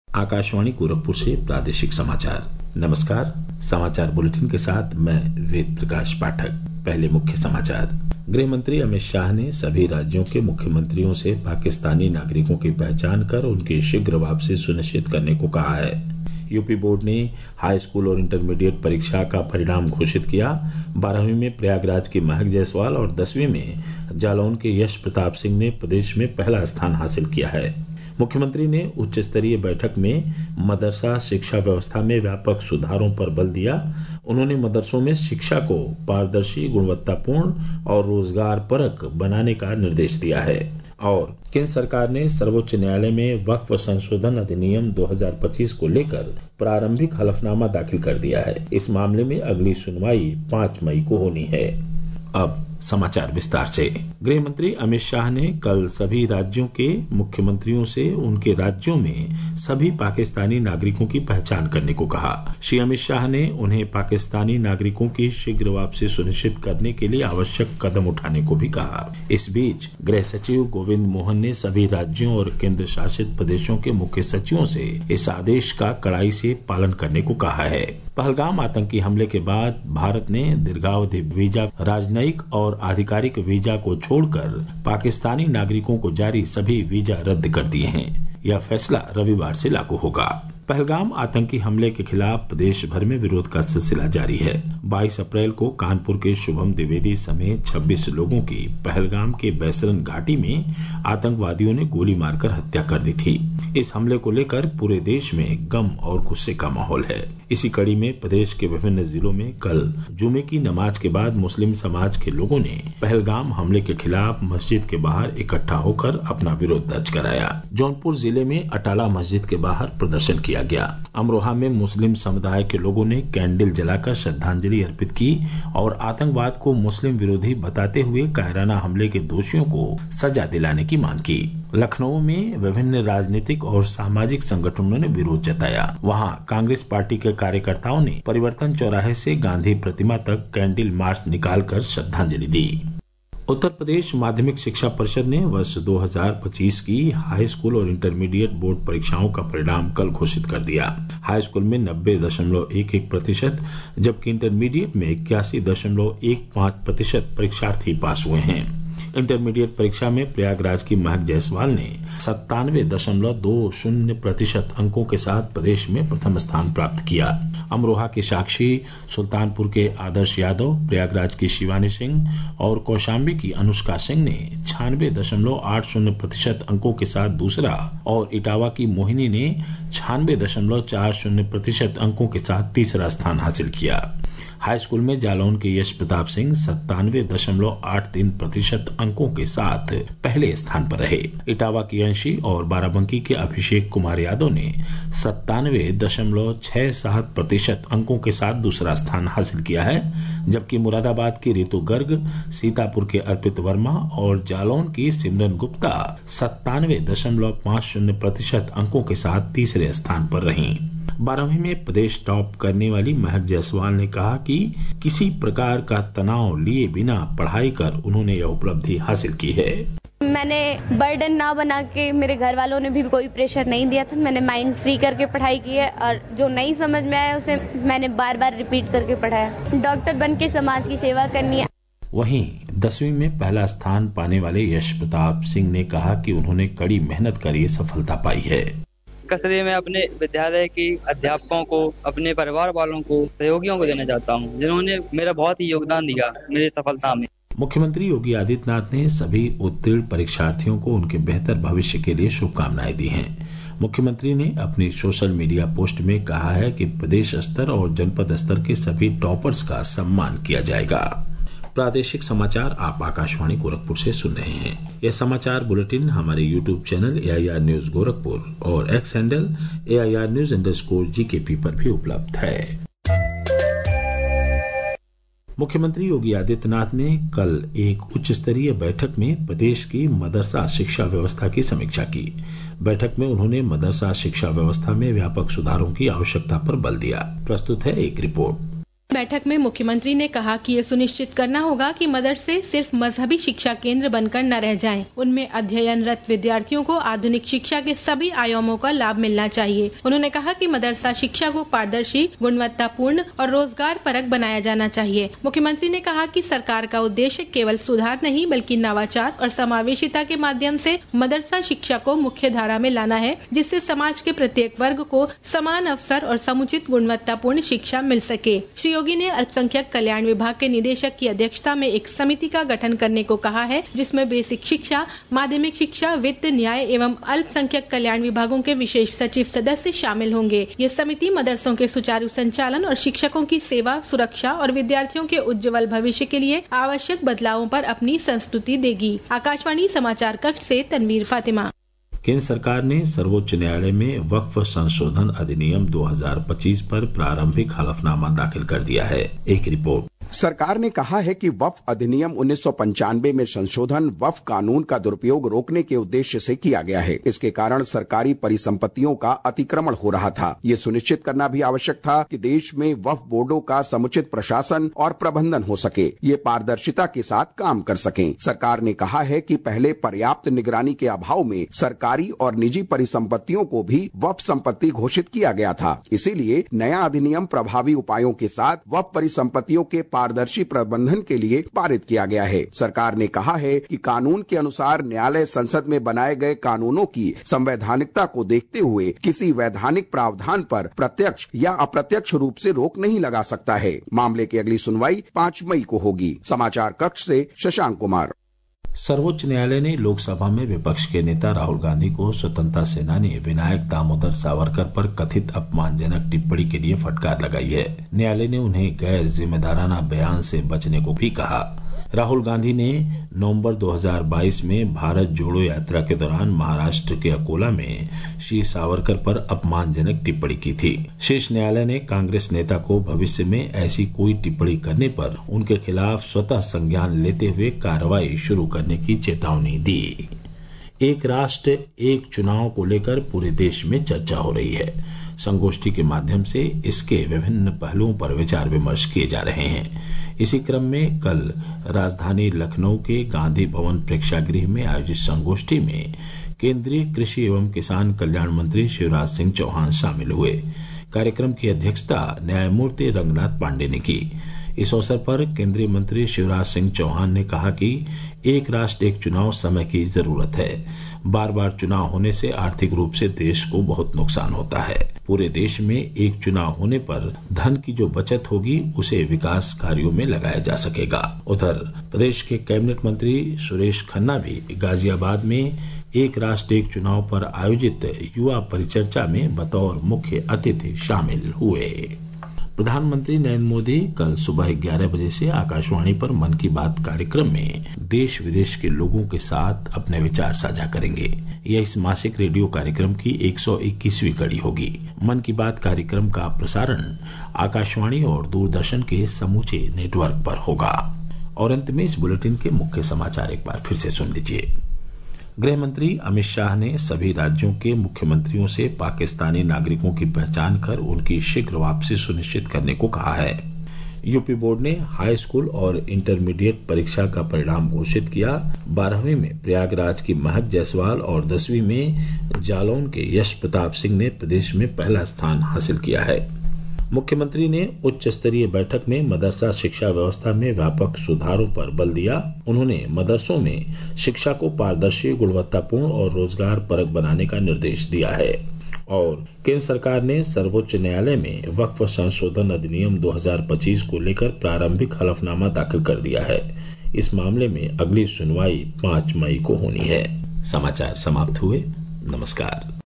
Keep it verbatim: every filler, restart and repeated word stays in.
आकाशवाणी गोरखपुर से प्रादेशिक समाचार। नमस्कार। समाचार बुलेटिन के साथ मैं वेद प्रकाश पाठक। पहले मुख्य समाचार। गृह मंत्री अमित शाह ने सभी राज्यों के मुख्यमंत्रियों से पाकिस्तानी नागरिकों की पहचान कर उनकी शीघ्र वापसी सुनिश्चित करने को कहा है। यूपी बोर्ड ने हाई स्कूल और इंटरमीडिएट परीक्षा का परिणाम घोषित किया। बारहवीं में प्रयागराज की महक जायसवाल और दसवीं में जालौन के यश प्रताप सिंह ने प्रदेश में पहला स्थान हासिल किया है। मुख्यमंत्री ने उच्च स्तरीय बैठक में मदरसा शिक्षा व्यवस्था में व्यापक सुधारों पर बल दिया। उन्होंने मदरसों में शिक्षा को पारदर्शी, गुणवत्तापूर्ण और रोजगार परक बनाने का निर्देश दिया है। और केंद्र सरकार ने सर्वोच्च न्यायालय में वक्फ संशोधन अधिनियम दो हज़ार पच्चीस को लेकर प्रारंभिक हलफनामा दाखिल कर दिया है। इस मामले में अगली सुनवाई पाँच मई को होनी है। अब समाचार विस्तार से। गृह मंत्री अमित शाह ने कल सभी राज्यों के मुख्यमंत्रियों से उनके राज्यों में सभी पाकिस्तानी नागरिकों की पहचान करने को कहा। श्री अमित शाह ने उन्हें पाकिस्तानी नागरिकों की शीघ्र वापसी सुनिश्चित करने के लिए आवश्यक कदम उठाने को भी कहा। इस बीच गृह सचिव गोविंद मोहन ने सभी राज्यों और केंद्र शासित प्रदेशों के मुख्य सचिवों से इस आदेश का कड़ाई से पालन करने को कहा है। पहलगाम आतंकी हमले के बाद भारत ने दीर्घावधि वीजा, राजनयिक और आधिकारिक वीजा को छोड़कर पाकिस्तानी नागरिकों को जारी सभी वीजा रद्द कर दिए हैं। यह फैसला रविवार से लागू होगा। पहलगाम आतंकी हमले के खिलाफ प्रदेश भर में विरोध का सिलसिला जारी है। बाईस अप्रैल को कानपुर के शुभम द्विवेदी समेत छब्बीस लोगों की पहलगाम के बैसरन घाटी में आतंकवादियों ने गोली मारकर हत्या कर दी थी। इस हमले को लेकर पूरे देश में गम और गुस्से का माहौल है। इसी कड़ी में प्रदेश के विभिन्न जिलों में कल जुमे की नमाज के बाद मुस्लिम समाज के लोगों ने पहलगाम हमले के खिलाफ मस्जिद के बाहर इकट्ठा होकर अपना विरोध दर्ज कराया। जौनपुर जिले में अटाला मस्जिद के बाहर प्रदर्शन किया गया। अमरोहा में मुस्लिम समुदाय के लोगों ने कैंडल जलाकर श्रद्धांजलि अर्पित की और आतंकवाद को मुस्लिम विरोधी बताते हुए कायराना हमले के दोषियों को सजा दिलाने की मांग की। लखनऊ में विभिन्न राजनीतिक और सामाजिक संगठनों ने विरोध जताया। वहां कांग्रेस पार्टी के कार्यकर्ताओं ने परिवर्तन चौराहे से गांधी प्रतिमा तक कैंडल मार्च निकालकर श्रद्धांजलि दी। उत्तर प्रदेश माध्यमिक शिक्षा परिषद ने वर्ष दो हज़ार पच्चीस की हाई स्कूल और इंटरमीडिएट बोर्ड परीक्षाओं का परिणाम कल घोषित कर दिया। हाई स्कूल में नब्बे दशमलव एक एक प्रतिशत जबकि इंटरमीडिएट में इक्यासी दशमलव एक पाँच प्रतिशत परीक्षार्थी पास हुए हैं। इंटरमीडिएट परीक्षा में प्रयागराज की महक जायसवाल ने सत्तानवे दशमलव दो शून्य प्रतिशत अंकों के साथ प्रदेश में प्रथम स्थान प्राप्त किया। अमरोहा की साक्षी, सुल्तानपुर के आदर्श यादव, प्रयागराज की शिवानी सिंह और कौशाम्बी की अनुष्का सिंह ने छियानवे दशमलव आठ शून्य प्रतिशत अंकों के साथ दूसरा और इटावा की मोहिनी ने छियानवे दशमलव चार शून्य प्रतिशत अंकों के साथ तीसरा स्थान हासिल किया। हाई स्कूल में जालौन के यश प्रताप सिंह सत्तानवे दशमलव आठ तीन प्रतिशत अंकों के साथ पहले स्थान पर रहे। इटावा की अंशी और बाराबंकी के अभिषेक कुमार यादव ने सत्तानवे दशमलव छह सात प्रतिशत अंकों के साथ दूसरा स्थान हासिल किया है, जबकि मुरादाबाद की रितु गर्ग, सीतापुर के अर्पित वर्मा और जालौन की सिमरन गुप्ता सत्तानवे दशमलव पाँच शून्य प्रतिशत अंकों के साथ तीसरे स्थान पर रहीं। बारहवीं में प्रदेश टॉप करने वाली महक जायसवाल ने कहा कि किसी प्रकार का तनाव लिए बिना पढ़ाई कर उन्होंने यह उपलब्धि हासिल की है। मैंने बर्डन ना बना के, मेरे घर वालों ने भी कोई प्रेशर नहीं दिया था। मैंने माइंड फ्री करके पढ़ाई की है और जो नहीं समझ में आया उसे मैंने बार बार रिपीट करके पढ़ाया। डॉक्टर बन के समाज की सेवा करनी है। वहीं दसवीं में पहला स्थान पाने वाले यश प्रताप सिंह ने कहा कि उन्होंने कड़ी मेहनत कर ये सफलता पाई है। कसरे में अपने विद्यालय के अध्यापकों को, अपने परिवार वालों को, सहयोगियों को देना चाहता हूं, जिन्होंने मेरा बहुत ही योगदान दिया मेरी सफलता में। मुख्यमंत्री योगी आदित्यनाथ ने सभी उत्तीर्ण परीक्षार्थियों को उनके बेहतर भविष्य के लिए शुभकामनाएं दी हैं। मुख्यमंत्री ने अपनी सोशल मीडिया पोस्ट में कहा है कि प्रदेश स्तर और जनपद स्तर के सभी टॉपर्स का सम्मान किया जाएगा। प्रादेशिक समाचार आप आकाशवाणी गोरखपुर से सुन रहे हैं। यह समाचार बुलेटिन हमारे YouTube channel A I R news Gorakhpur और X handle A I R news underscore G K P पर भी उपलब्ध है। मुख्यमंत्री योगी आदित्यनाथ ने कल एक उच्च स्तरीय बैठक में प्रदेश की मदरसा शिक्षा व्यवस्था की समीक्षा की। बैठक में उन्होंने मदरसा शिक्षा व्यवस्था में व्यापक सुधारों की आवश्यकता पर बल दिया। प्रस्तुत है एक रिपोर्ट। बैठक में मुख्यमंत्री ने कहा कि ये सुनिश्चित करना होगा कि मदरसे सिर्फ मजहबी शिक्षा केंद्र बनकर न रह जाएं। उनमें अध्ययनरत विद्यार्थियों को आधुनिक शिक्षा के सभी आयामों का लाभ मिलना चाहिए। उन्होंने कहा कि मदरसा शिक्षा को पारदर्शी, गुणवत्तापूर्ण और रोजगार परक बनाया जाना चाहिए। मुख्यमंत्री ने कहा कि सरकार का उद्देश्य केवल सुधार नहीं बल्कि नवाचार और समावेशिता के माध्यम से मदरसा शिक्षा को मुख्य धारा में लाना है, जिससे समाज के प्रत्येक वर्ग को समान अवसर और समुचित गुणवत्तापूर्ण शिक्षा मिल सके। श्री योगी ने अल्पसंख्यक कल्याण विभाग के निदेशक की अध्यक्षता में एक समिति का गठन करने को कहा है, जिसमें बेसिक शिक्षा, माध्यमिक शिक्षा, वित्त, न्याय एवं अल्पसंख्यक कल्याण विभागों के विशेष सचिव सदस्य शामिल होंगे। ये समिति मदरसों के सुचारू संचालन और शिक्षकों की सेवा, सुरक्षा और विद्यार्थियों के उज्जवल भविष्य के लिए आवश्यक बदलावों पर अपनी संस्तुति देगी। आकाशवाणी समाचार कक्ष से तनवीर फातिमा। केंद्र सरकार ने सर्वोच्च न्यायालय में वक्फ संशोधन अधिनियम दो हज़ार पच्चीस पर प्रारंभिक हलफनामा दाखिल कर दिया है। एक रिपोर्ट। सरकार ने कहा है कि वक्फ अधिनियम उन्नीस सौ पंचानवे में संशोधन वक्फ कानून का दुरुपयोग रोकने के उद्देश्य से किया गया है। इसके कारण सरकारी परिसंपत्तियों का अतिक्रमण हो रहा था। ये सुनिश्चित करना भी आवश्यक था कि देश में वक्फ बोर्डों का समुचित प्रशासन और प्रबंधन हो सके, ये पारदर्शिता के साथ काम कर सकें। सरकार ने कहा है कि पहले पर्याप्त निगरानी के अभाव में सरकारी और निजी परिसंपत्तियों को भी वक्फ संपत्ति घोषित किया गया था। इसीलिए नया अधिनियम प्रभावी उपायों के साथ वक्फ परिसंपत्तियों के पारदर्शी प्रबंधन के लिए पारित किया गया है। सरकार ने कहा है कि कानून के अनुसार न्यायालय संसद में बनाए गए कानूनों की संवैधानिकता को देखते हुए किसी वैधानिक प्रावधान पर प्रत्यक्ष या अप्रत्यक्ष रूप से रोक नहीं लगा सकता है। मामले की अगली सुनवाई पाँच मई को होगी। समाचार कक्ष से शशांक कुमार। सर्वोच्च न्यायालय ने लोकसभा में विपक्ष के नेता राहुल गांधी को स्वतंत्रता सेनानी विनायक दामोदर सावरकर पर कथित अपमानजनक टिप्पणी के लिए फटकार लगाई है। न्यायालय ने उन्हें गैर जिम्मेदाराना बयान से बचने को भी कहा। राहुल गांधी ने नवंबर दो हज़ार बाईस में भारत जोड़ो यात्रा के दौरान महाराष्ट्र के अकोला में श्री सावरकर पर अपमानजनक टिप्पणी की थी। शीर्ष न्यायालय ने कांग्रेस नेता को भविष्य में ऐसी कोई टिप्पणी करने पर उनके खिलाफ स्वतः संज्ञान लेते हुए कार्रवाई शुरू करने की चेतावनी दी। एक राष्ट्र एक चुनाव को लेकर पूरे देश में चर्चा हो रही है। संगोष्ठी के माध्यम से इसके विभिन्न पहलुओं पर विचार विमर्श किए जा रहे हैं। इसी क्रम में कल राजधानी लखनऊ के गांधी भवन प्रेक्षागृह में आयोजित संगोष्ठी में केंद्रीय कृषि एवं किसान कल्याण मंत्री शिवराज सिंह चौहान शामिल हुए। कार्यक्रम की अध्यक्षता न्यायमूर्ति रंगनाथ पांडे ने की। इस अवसर पर केंद्रीय मंत्री शिवराज सिंह चौहान ने कहा कि एक राष्ट्र एक चुनाव समय की जरूरत है। बार बार चुनाव होने से आर्थिक रूप से देश को बहुत नुकसान होता है। पूरे देश में एक चुनाव होने पर धन की जो बचत होगी उसे विकास कार्यों में लगाया जा सकेगा। उधर प्रदेश के कैबिनेट मंत्री सुरेश खन्ना भी गाजियाबाद में एक राष्ट्र एक चुनाव पर आयोजित युवा परिचर्चा में बतौर मुख्य अतिथि शामिल हुए। प्रधानमंत्री नरेंद्र मोदी कल सुबह ग्यारह बजे से आकाशवाणी पर मन की बात कार्यक्रम में देश विदेश के लोगों के साथ अपने विचार साझा करेंगे। यह इस मासिक रेडियो कार्यक्रम की एक सौ इक्कीसवीं कड़ी होगी। मन की बात कार्यक्रम का प्रसारण आकाशवाणी और दूरदर्शन के समूचे नेटवर्क पर होगा। और अंत में इस बुलेटिन के मुख्य समाचार एक बार फिर से सुन लीजिए। गृह मंत्री अमित शाह ने सभी राज्यों के मुख्यमंत्रियों से पाकिस्तानी नागरिकों की पहचान कर उनकी शीघ्र वापसी सुनिश्चित करने को कहा है। यूपी बोर्ड ने हाई स्कूल और इंटरमीडिएट परीक्षा का परिणाम घोषित किया। बारहवीं में प्रयागराज की महक जायसवाल और दसवीं में जालौन के यश प्रताप सिंह ने प्रदेश में पहला स्थान हासिल किया है। मुख्यमंत्री ने उच्च स्तरीय बैठक में मदरसा शिक्षा व्यवस्था में व्यापक सुधारों पर बल दिया। उन्होंने मदरसों में शिक्षा को पारदर्शी, गुणवत्तापूर्ण और रोजगार परक बनाने का निर्देश दिया है। और केंद्र सरकार ने सर्वोच्च न्यायालय में वक्फ संशोधन अधिनियम दो हज़ार पच्चीस को लेकर प्रारंभिक हलफनामा दाखिल कर दिया है। इस मामले में अगली सुनवाई पाँच मई को होनी है। समाचार समाप्त हुए। नमस्कार।